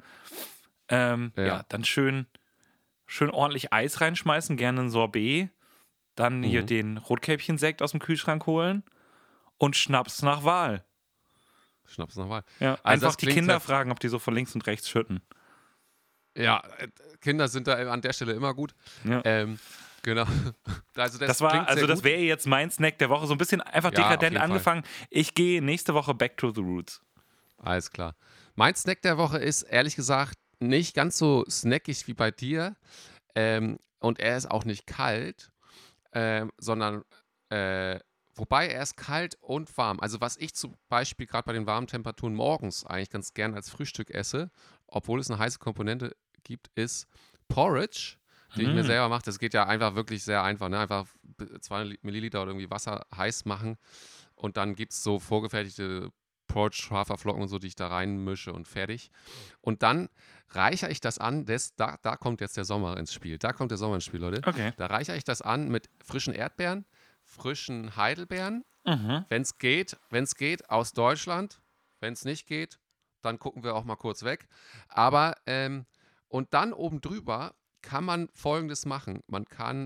Ja, dann schön ordentlich Eis reinschmeißen, gerne ein Sorbet. Dann hier den Rotkäppchen-Sekt aus dem Kühlschrank holen und Schnaps nach Wahl. Schnaps nach Wahl. Ja, also einfach die Kinder fragen, ob die so von links und rechts schütten. Ja, Kinder sind da an der Stelle immer gut. Ja. Genau. Also das wäre jetzt mein Snack der Woche. So ein bisschen einfach dekadent angefangen. Ich gehe nächste Woche back to the roots. Alles klar. Mein Snack der Woche ist, ehrlich gesagt, nicht ganz so snackig wie bei dir. Und er ist auch nicht kalt, sondern wobei er ist kalt und warm. Also was ich zum Beispiel gerade bei den warmen Temperaturen morgens eigentlich ganz gern als Frühstück esse, obwohl es eine heiße Komponente gibt, ist Porridge, den ich mir selber mache. Das geht ja einfach wirklich sehr einfach. Ne? Einfach 200 Milliliter oder irgendwie Wasser heiß machen und dann gibt es so vorgefertigte Porridge-Haferflocken und so, die ich da reinmische und fertig. Und dann reichere ich das an, da kommt jetzt der Sommer ins Spiel. Da kommt der Sommer ins Spiel, Leute. Okay. Da reichere ich das an mit frischen Erdbeeren, frischen Heidelbeeren. Wenn es geht, aus Deutschland. Wenn es nicht geht, dann gucken wir auch mal kurz weg. Aber, und dann oben drüber kann man Folgendes machen. Man kann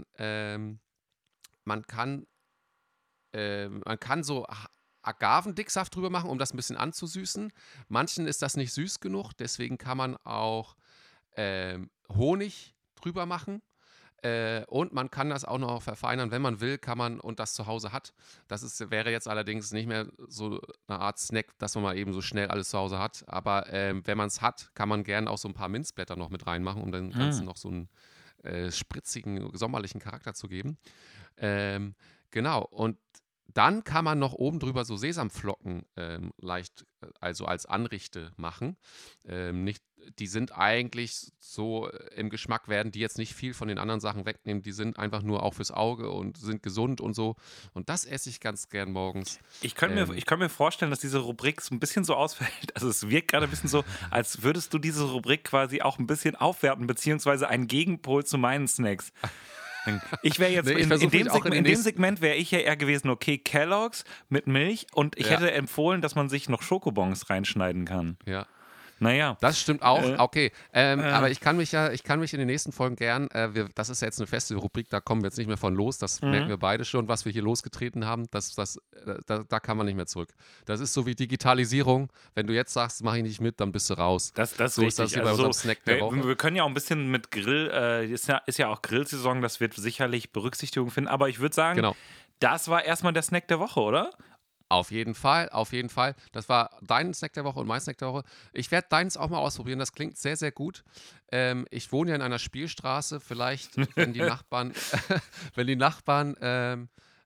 so Agavendicksaft drüber machen, um das ein bisschen anzusüßen. Manchen ist das nicht süß genug, deswegen kann man auch Honig drüber machen. Und man kann das auch noch verfeinern, wenn man will, kann man und das zu Hause hat. Wäre jetzt allerdings nicht mehr so eine Art Snack, dass man mal eben so schnell alles zu Hause hat. Aber wenn man es hat, kann man gerne auch so ein paar Minzblätter noch mit reinmachen, um dem Ganzen noch so einen spritzigen, sommerlichen Charakter zu geben. Genau, und dann kann man noch oben drüber so Sesamflocken leicht, also als Anrichte machen. Die sind eigentlich so im Geschmack, werden die jetzt nicht viel von den anderen Sachen wegnehmen. Die sind einfach nur auch fürs Auge und sind gesund und so. Und das esse ich ganz gern morgens. Ich könnte mir vorstellen, dass diese Rubrik so ein bisschen so ausfällt. Also es wirkt gerade ein bisschen so, als würdest du diese Rubrik quasi auch ein bisschen aufwerten, beziehungsweise einen Gegenpol zu meinen Snacks. Ich wäre jetzt in dem Segment wäre ich ja eher gewesen, okay, Kellogg's mit Milch und ich hätte empfohlen, dass man sich noch Schokobons reinschneiden kann. Ja. Naja. Das stimmt auch, okay. Aber ich kann mich in den nächsten Folgen gern, das ist ja jetzt eine feste Rubrik, da kommen wir jetzt nicht mehr von los, das merken wir beide schon, was wir hier losgetreten haben, da kann man nicht mehr zurück. Das ist so wie Digitalisierung, wenn du jetzt sagst, mach ich nicht mit, dann bist du raus. Das so ist das wie bei unserem Snack der Woche. Wir können ja auch ein bisschen mit Grill, ist ja auch Grillsaison, das wird sicherlich Berücksichtigung finden, aber ich würde sagen, Das war erstmal der Snack der Woche, oder? Auf jeden Fall. Das war dein Snack der Woche und mein Snack der Woche. Ich werde deins auch mal ausprobieren, das klingt sehr, sehr gut. Ich wohne ja in einer Spielstraße, vielleicht, wenn die Nachbarn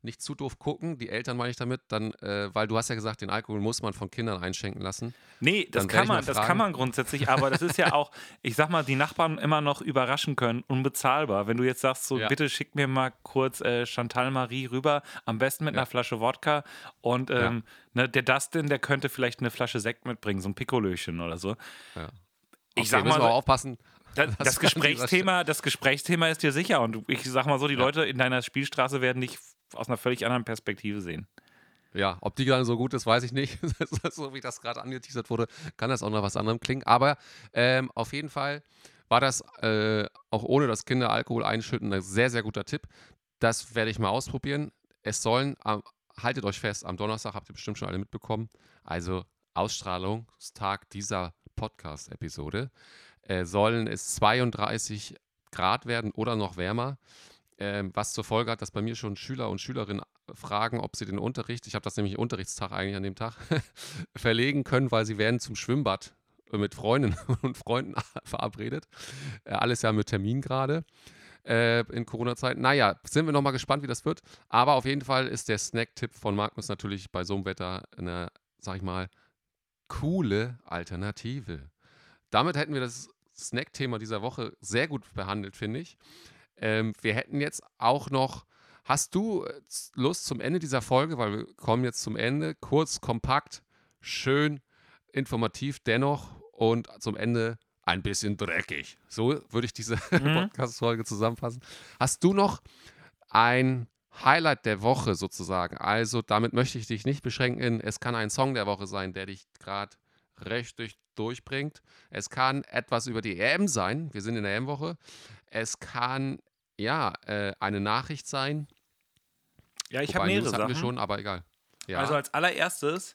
nicht zu doof gucken, die Eltern meine ich damit, dann, weil du hast ja gesagt, den Alkohol muss man von Kindern einschenken lassen. Nee, das kann man grundsätzlich, aber das ist ja auch, ich sag mal, die Nachbarn immer noch überraschen können, unbezahlbar. Wenn du jetzt sagst, so bitte schick mir mal kurz Chantal Marie rüber, am besten mit einer Flasche Wodka und ne, der Dustin, der könnte vielleicht eine Flasche Sekt mitbringen, so ein Pikolöchen oder so. Ja. Ich sag mal, müssen wir auch aufpassen. Das Gesprächsthema ist dir sicher und ich sag mal so, die Leute in deiner Spielstraße werden dich aus einer völlig anderen Perspektive sehen. Ja, ob die dann so gut ist, weiß ich nicht. So wie das gerade angeteasert wurde, kann das auch noch was anderem klingen. Aber auf jeden Fall war das auch ohne das Kinder Alkohol einschütten ein sehr, sehr guter Tipp. Das werde ich mal ausprobieren. Es sollen, haltet euch fest, am Donnerstag habt ihr bestimmt schon alle mitbekommen, also Ausstrahlungstag dieser Podcast-Episode, sollen es 32 Grad werden oder noch wärmer, was zur Folge hat, dass bei mir schon Schüler und Schülerinnen fragen, ob sie den Unterricht, ich habe das nämlich Unterrichtstag eigentlich an dem Tag, verlegen können, weil sie werden zum Schwimmbad mit Freundinnen und Freunden verabredet. Alles ja mit Termin gerade in Corona-Zeiten. Naja, sind wir nochmal gespannt, wie das wird. Aber auf jeden Fall ist der Snack-Tipp von Magnus natürlich bei so einem Wetter eine, sag ich mal, coole Alternative. Damit hätten wir das Snack-Thema dieser Woche sehr gut behandelt, finde ich. Wir hätten jetzt auch noch, hast du Lust zum Ende dieser Folge, weil wir kommen jetzt zum Ende, kurz, kompakt, schön, informativ dennoch und zum Ende ein bisschen dreckig. So würde ich diese Podcast-Folge zusammenfassen. Hast du noch ein Highlight der Woche sozusagen? Also damit möchte ich dich nicht beschränken. Es kann ein Song der Woche sein, der dich gerade richtig durchbringt. Es kann etwas über die EM sein. Wir sind in der EM-Woche. Es kann, eine Nachricht sein. Ja, ich habe mehrere Sachen. Sachen. Wir schon, aber egal. Ja. Also als allererstes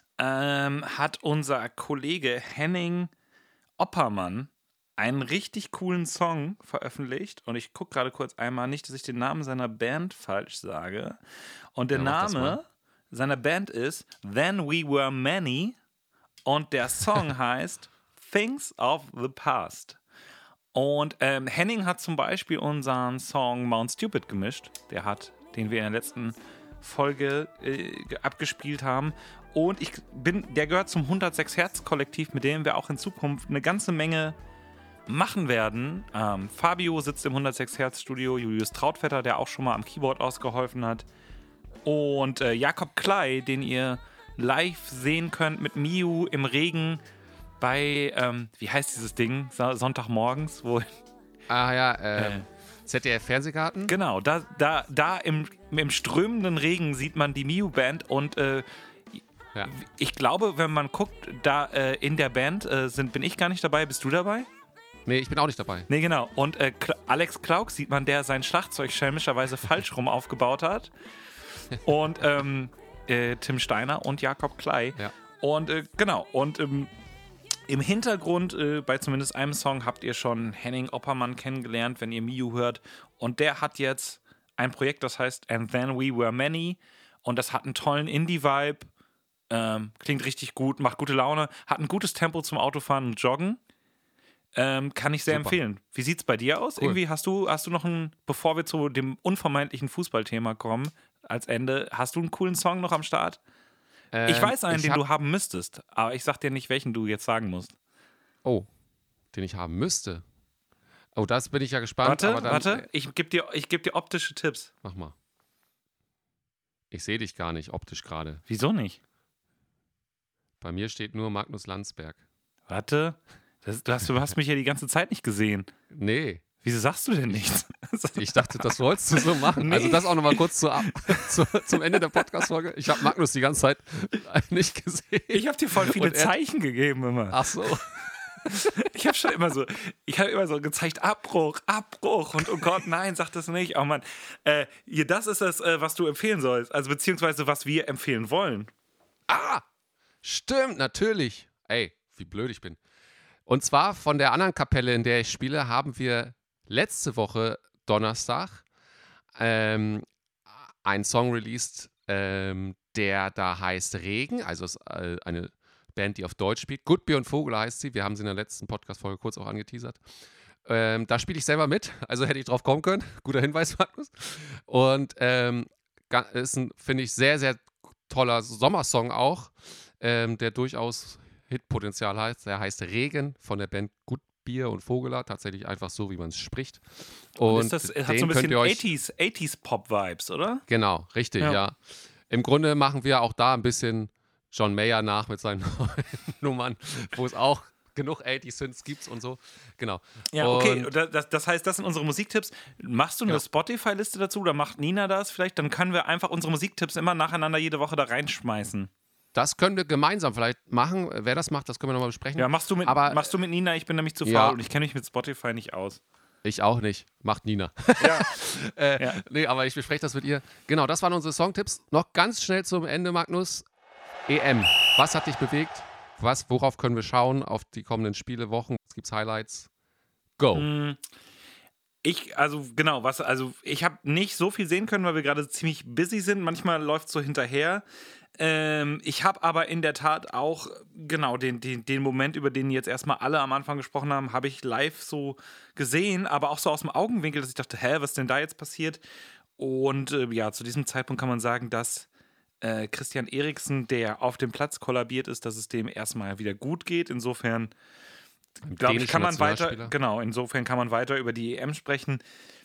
hat unser Kollege Henning Oppermann einen richtig coolen Song veröffentlicht. Und ich gucke gerade kurz einmal, nicht, dass ich den Namen seiner Band falsch sage. Und der Name seiner Band ist Then We Were Many. Und der Song heißt Things of the Past. Und Henning hat zum Beispiel unseren Song Mount Stupid gemischt. Den wir in der letzten Folge abgespielt haben. Und der gehört zum 106 Hertz Kollektiv, mit dem wir auch in Zukunft eine ganze Menge machen werden. Fabio sitzt im 106 Hertz Studio, Julius Trautvetter, der auch schon mal am Keyboard ausgeholfen hat. Und Jakob Klei, den ihr live sehen könnt mit Miu im Regen bei, wie heißt dieses Ding, Sonntagmorgens, wo... ZDF-Fernsehgarten? Genau, da im strömenden Regen sieht man die Miu-Band und ich glaube, wenn man guckt, da in der Band bin ich gar nicht dabei. Bist du dabei? Nee, ich bin auch nicht dabei. Nee, genau. Und Alex Klauk sieht man, der sein Schlagzeug schelmischerweise falsch rum aufgebaut hat. Und Tim Steiner und Jakob Klei. Ja. Und genau. Und im Hintergrund, bei zumindest einem Song, habt ihr schon Henning Oppermann kennengelernt, wenn ihr Miu hört. Und der hat jetzt ein Projekt, das heißt And Then We Were Many. Und das hat einen tollen Indie-Vibe. Klingt richtig gut, macht gute Laune. Hat ein gutes Tempo zum Autofahren und Joggen. Kann ich sehr empfehlen. Wie sieht's bei dir aus? Cool. Irgendwie hast du noch bevor wir zu dem unvermeidlichen Fußballthema kommen, als Ende, hast du einen coolen Song noch am Start? Ich weiß einen, den du haben müsstest, aber ich sag dir nicht, welchen du jetzt sagen musst. Oh, den ich haben müsste. Oh, das bin ich ja gespannt. Warte, ich geb dir optische Tipps. Mach mal. Ich sehe dich gar nicht optisch gerade. Wieso nicht? Bei mir steht nur Magnus Landsberg. Warte, du hast mich ja die ganze Zeit nicht gesehen. Nee. Wieso sagst du denn nichts? Ich dachte, das wolltest du so machen. Nee. Also das auch nochmal kurz zum Ende der Podcast-Folge. Ich habe Magnus die ganze Zeit nicht gesehen. Ich habe dir voll viele Zeichen gegeben immer. Ach so. Ich habe immer so gezeigt, Abbruch und oh Gott, nein, sag das nicht. Oh Mann, das ist das, was du empfehlen sollst. Also beziehungsweise, was wir empfehlen wollen. Stimmt, natürlich. Ey, wie blöd ich bin. Und zwar von der anderen Kapelle, in der ich spiele, haben wir letzte Woche Donnerstag einen Song released, der da heißt Regen, also ist eine Band, die auf Deutsch spielt. Gutbier und Vogel heißt sie, wir haben sie in der letzten Podcast-Folge kurz auch angeteasert. Da spiele ich selber mit, also hätte ich drauf kommen können. Guter Hinweis, Magnus. Und ist ein, finde ich, sehr, sehr toller Sommersong auch, der durchaus Hitpotenzial hat. Der heißt Regen von der Band Gut Bier und Vogeler, tatsächlich einfach so, wie man es spricht. Und hat so ein bisschen 80s Pop-Vibes, oder? Genau, richtig, ja. Im Grunde machen wir auch da ein bisschen John Mayer nach mit seinen neuen Nummern, wo es auch genug 80s gibt und so. Genau. Ja, okay, das heißt, das sind unsere Musiktipps. Machst du eine Spotify-Liste dazu oder macht Nina das vielleicht? Dann können wir einfach unsere Musiktipps immer nacheinander jede Woche da reinschmeißen. Das können wir gemeinsam vielleicht machen. Wer das macht, das können wir nochmal besprechen. Ja, machst du mit Nina? Ich bin nämlich zu faul und ich kenne mich mit Spotify nicht aus. Ich auch nicht. Macht Nina. Ja. Nee, aber ich bespreche das mit ihr. Genau, das waren unsere Songtipps. Noch ganz schnell zum Ende, Magnus. EM. Was hat dich bewegt? Worauf können wir schauen auf die kommenden Spiele, Wochen? Gibt's Highlights? Go. Ich habe nicht so viel sehen können, weil wir gerade ziemlich busy sind. Manchmal läuft es so hinterher. Ich habe aber in der Tat auch, genau, den Moment, über den jetzt erstmal alle am Anfang gesprochen haben, habe ich live so gesehen, aber auch so aus dem Augenwinkel, dass ich dachte, was ist denn da jetzt passiert? Und zu diesem Zeitpunkt kann man sagen, dass Christian Eriksen, der auf dem Platz kollabiert ist, dass es dem erstmal wieder gut geht. Insofern, glaube ich, kann man weiter über die EM sprechen.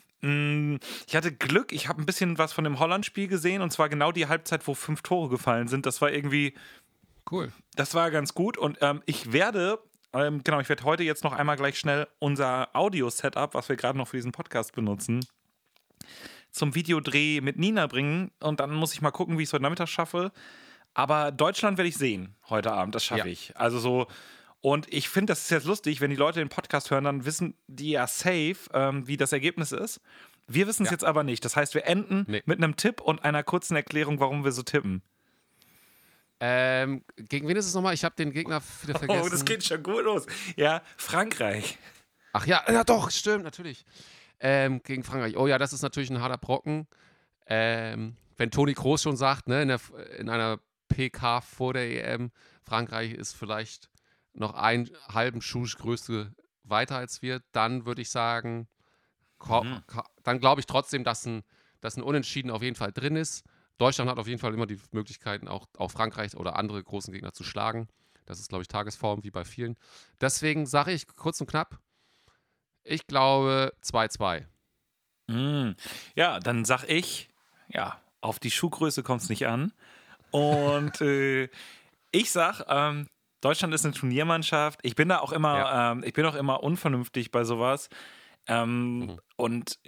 Ich hatte Glück, ich habe ein bisschen was von dem Holland-Spiel gesehen und zwar genau die Halbzeit, wo 5 Tore gefallen sind. Das war irgendwie cool. Das war ganz gut und ich werde heute jetzt noch einmal gleich schnell unser Audio-Setup, was wir gerade noch für diesen Podcast benutzen, zum Videodreh mit Nina bringen und dann muss ich mal gucken, wie ich es heute Nachmittag schaffe. Aber Deutschland werde ich sehen heute Abend, das schaffe ich. Also so. Und ich finde, das ist jetzt lustig, wenn die Leute den Podcast hören, dann wissen die ja safe, wie das Ergebnis ist. Wir wissen es jetzt aber nicht. Das heißt, wir enden mit einem Tipp und einer kurzen Erklärung, warum wir so tippen. Gegen wen ist es nochmal? Ich habe den Gegner wieder vergessen. Oh, das geht schon gut los. Ja, Frankreich. Ach ja, doch, stimmt, natürlich. Gegen Frankreich. Oh ja, das ist natürlich ein harter Brocken. Wenn Toni Kroos schon sagt, ne, in einer PK vor der EM, Frankreich ist vielleicht noch einen halben Schuhgröße weiter als wir, dann würde ich sagen, dann glaube ich trotzdem, dass ein Unentschieden auf jeden Fall drin ist. Deutschland hat auf jeden Fall immer die Möglichkeiten, auch Frankreich oder andere großen Gegner zu schlagen. Das ist, glaube ich, Tagesform, wie bei vielen. Deswegen sage ich kurz und knapp, ich glaube 2-2. Ja, dann sage ich, auf die Schuhgröße kommt es nicht an. Und ich sage, Deutschland ist eine Turniermannschaft. Ich bin da auch immer, immer unvernünftig bei sowas. Und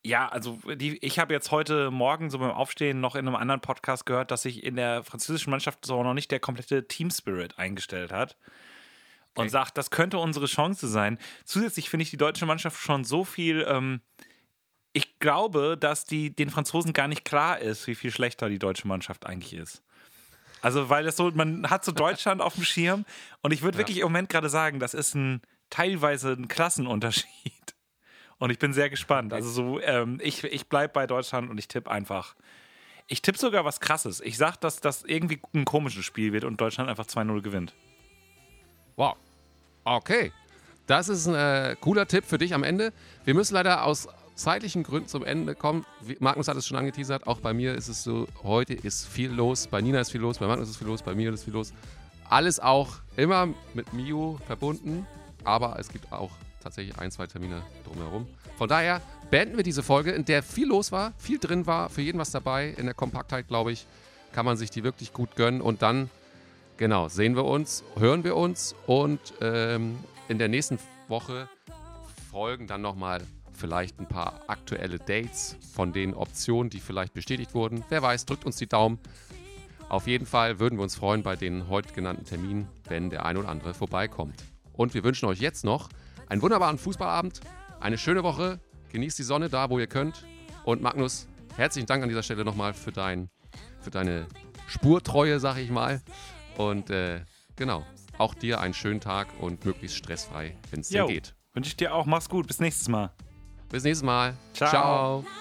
ich habe jetzt heute Morgen so beim Aufstehen noch in einem anderen Podcast gehört, dass sich in der französischen Mannschaft so noch nicht der komplette Team-Spirit eingestellt hat. Und sagt, das könnte unsere Chance sein. Zusätzlich finde ich die deutsche Mannschaft schon so viel, ich glaube, dass den Franzosen gar nicht klar ist, wie viel schlechter die deutsche Mannschaft eigentlich ist. Also, weil man hat so Deutschland auf dem Schirm und ich würde wirklich im Moment gerade sagen, das ist teilweise ein Klassenunterschied. Und ich bin sehr gespannt. Also so, ich bleibe bei Deutschland und ich tippe einfach. Ich tippe sogar was Krasses. Ich sage, dass das irgendwie ein komisches Spiel wird und Deutschland einfach 2-0 gewinnt. Wow. Okay. Das ist ein cooler Tipp für dich am Ende. Wir müssen leider aus zeitlichen Gründen zum Ende kommen. Magnus hat es schon angeteasert. Auch bei mir ist es so, heute ist viel los. Bei Nina ist viel los, bei Magnus ist viel los, bei mir ist viel los. Alles auch immer mit Mio verbunden. Aber es gibt auch tatsächlich 1-2 Termine drumherum. Von daher beenden wir diese Folge, in der viel los war, viel drin war, für jeden was dabei. In der Kompaktheit, glaube ich, kann man sich die wirklich gut gönnen. Und dann, genau, sehen wir uns, hören wir uns und in der nächsten Woche folgen dann nochmal vielleicht ein paar aktuelle Dates von den Optionen, die vielleicht bestätigt wurden. Wer weiß, drückt uns die Daumen. Auf jeden Fall würden wir uns freuen bei den heute genannten Terminen, wenn der ein oder andere vorbeikommt. Und wir wünschen euch jetzt noch einen wunderbaren Fußballabend, eine schöne Woche, genießt die Sonne da, wo ihr könnt. Und Magnus, herzlichen Dank an dieser Stelle nochmal für deine Spurtreue, sag ich mal. Und genau, auch dir einen schönen Tag und möglichst stressfrei, wenn es dir geht. Wünsche ich dir auch. Mach's gut. Bis nächstes Mal. Bis nächstes Mal. Ciao. Ciao.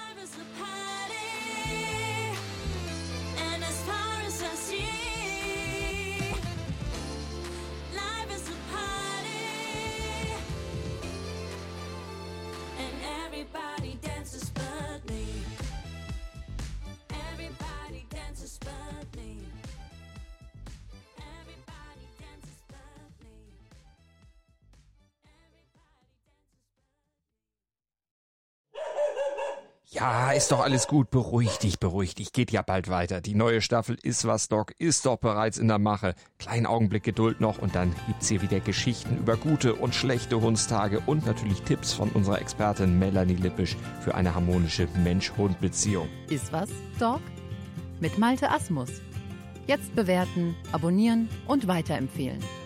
Everybody dances but me. Everybody Ja, ist doch alles gut. Beruhig dich. Geht ja bald weiter. Die neue Staffel Iswas Dog ist doch bereits in der Mache. Kleinen Augenblick Geduld noch und dann gibt's hier wieder Geschichten über gute und schlechte Hundstage und natürlich Tipps von unserer Expertin Melanie Lippisch für eine harmonische Mensch-Hund-Beziehung. Iswas Dog? Mit Malte Asmus. Jetzt bewerten, abonnieren und weiterempfehlen.